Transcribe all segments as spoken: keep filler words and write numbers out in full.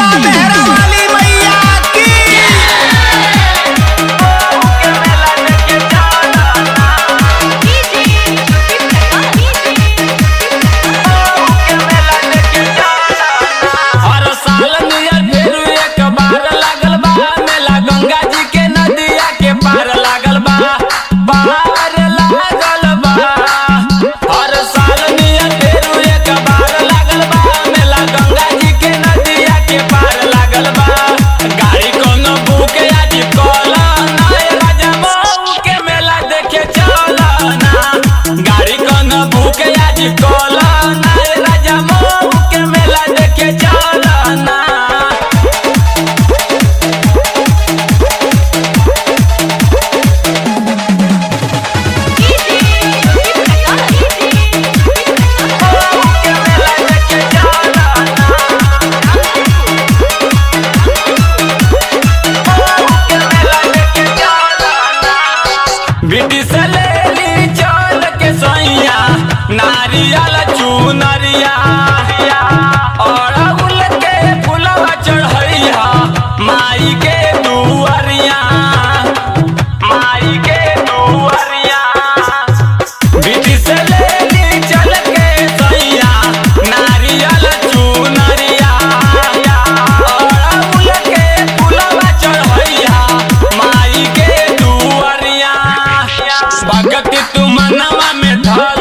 नारियल चुनरिया और उल के फुलवा चढ़ैया माई के दुआरिया माई के दुआरिया विधि से लेली चल के सैया नारियल चुनरिया और उल के फुलवा चढ़ैया माई के दुआरिया भगति तू मनवा में ढला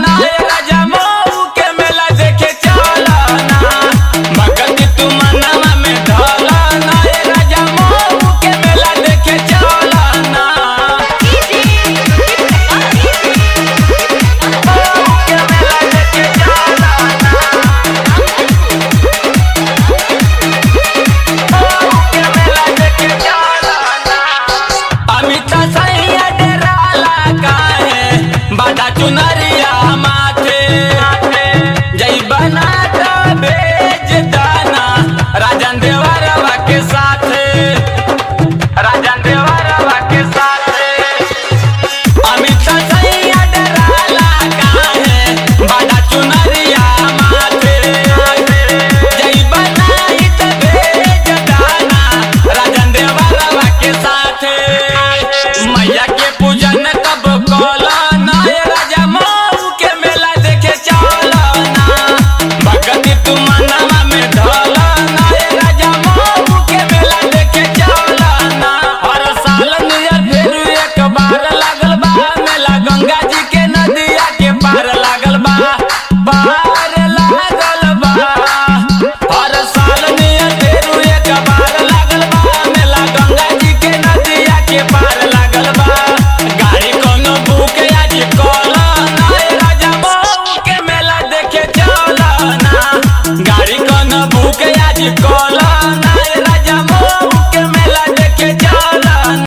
चुनरिया माथे जई बनाता भेज दाना राजन देवरवा के साथे राजन देवरवा के साथे अमित सैया डराला काहे बड़ा चुनरिया माथे जई बनाइत भेज दाना राजन देवरवा के साथे मैया के पूजन कब कोला गाड़ी कौन बुक आज कोला।